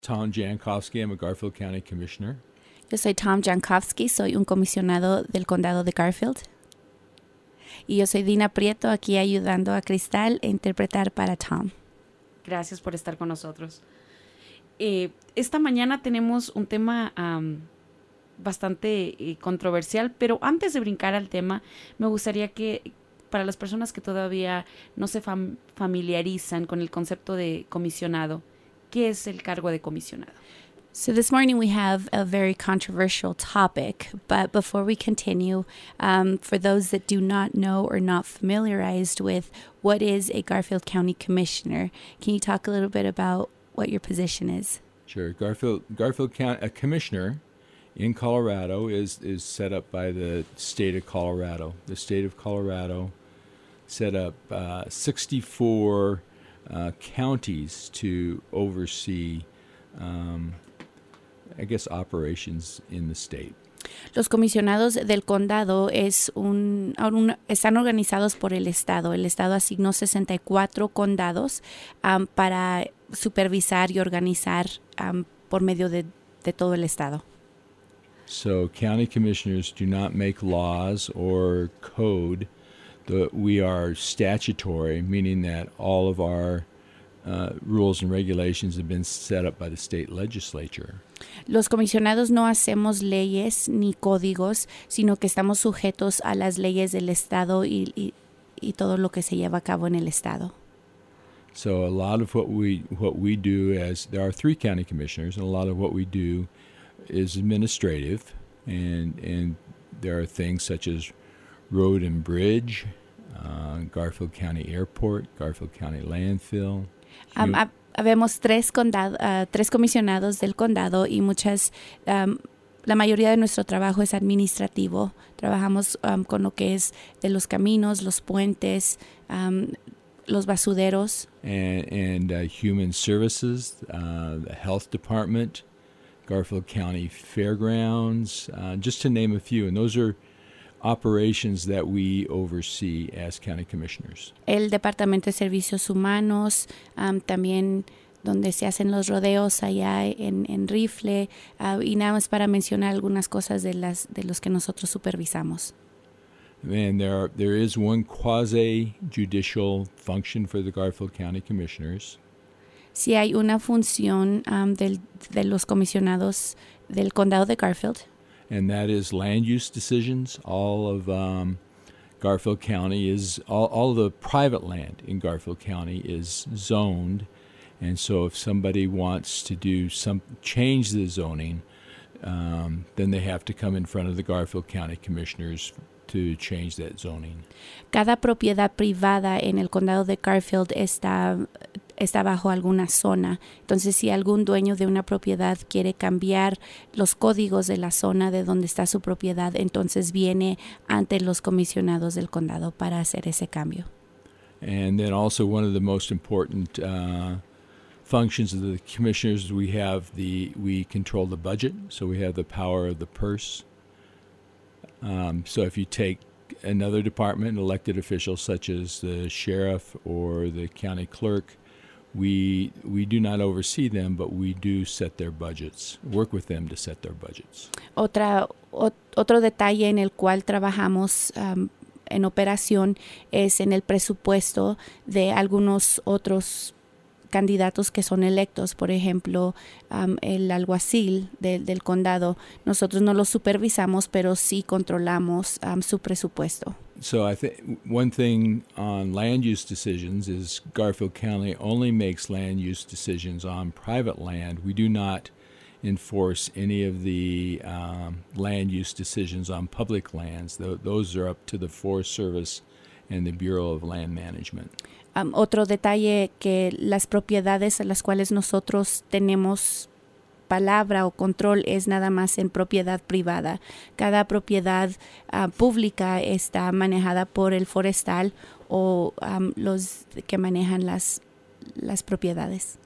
Tom Jankowski. I'm a Garfield County Commissioner. Yo soy Tom Jankowski, soy un comisionado del condado de Garfield. Y yo soy Dina Prieto, aquí ayudando a Cristal a interpretar para Tom. Gracias por estar con nosotros. Esta mañana tenemos un tema bastante controversial, pero antes de brincar al tema, me gustaría que para las personas que todavía no se familiarizan con el concepto de comisionado, ¿qué es el cargo de comisionado? So this morning we have a very controversial topic, but before we continue, for those that do not know or not familiarized with what is a Garfield County Commissioner, can you talk a little bit about what your position is? Sure. Garfield County, a commissioner in Colorado is set up by the state of Colorado. The state of Colorado set up 64 counties to oversee operations in the state. Los comisionados del condado están organizados por el estado. El estado asignó 64 condados para supervisar y organizar por medio de todo el estado. So county commissioners do not make laws or code. We are statutory, meaning that all of our rules and regulations have been set up by the state legislature. Los comisionados no hacemos leyes ni códigos, sino que estamos sujetos a las leyes del estado y todo lo que se lleva a cabo en el estado. So a lot of what we do, as there are 3 county commissioners, and a lot of what we do is administrative, and there are things such as road and bridge, Garfield County Airport, Garfield County Landfill. Habemos 3 comisionados del condado y la mayoría de nuestro trabajo es administrativo. Trabajamos con lo que es de los caminos, los puentes, los basureros. And Human Services, the Health Department, Garfield County Fairgrounds, just to name a few. And those are operations that we oversee as county commissioners. El Departamento de Servicios Humanos, también donde se hacen los rodeos allá en Rifle, y nada más para mencionar algunas cosas de los que nosotros supervisamos. And there is one quasi-judicial function for the Garfield County Commissioners. Sí hay una función de los comisionados del condado de Garfield. And that is land use decisions. All of Garfield County all the private land in Garfield County is zoned. And so if somebody wants to change the zoning, then they have to come in front of the Garfield County Commissioners to change that zoning. Cada propiedad privada en el condado de Garfield está bajo alguna zona. Entonces, si algún dueño de una propiedad quiere cambiar los códigos de la zona de donde está su propiedad, entonces viene ante los comisionados del condado para hacer ese cambio. And then also one of the most important functions of the commissioners, we control the budget, so we have the power of the purse. So if you take another department, elected officials such as the sheriff or the county clerk, we do not oversee them, but we do set their budgets, work with them to set their budgets. Otro detalle en el cual trabajamos en operación es en el presupuesto de algunos otros candidatos que son electos. Por ejemplo, el alguacil del condado. Nosotros no lo supervisamos, pero sí controlamos su presupuesto. So I think one thing on land use decisions is Garfield County only makes land use decisions on private land. We do not enforce any of the land use decisions on public lands. Those are up to the Forest Service and the Bureau of Land Management. Otro detalle, que las propiedades a las cuales nosotros tenemos palabra o control es nada más en propiedad privada. Cada propiedad pública está manejada por el forestal o los que manejan las propiedades.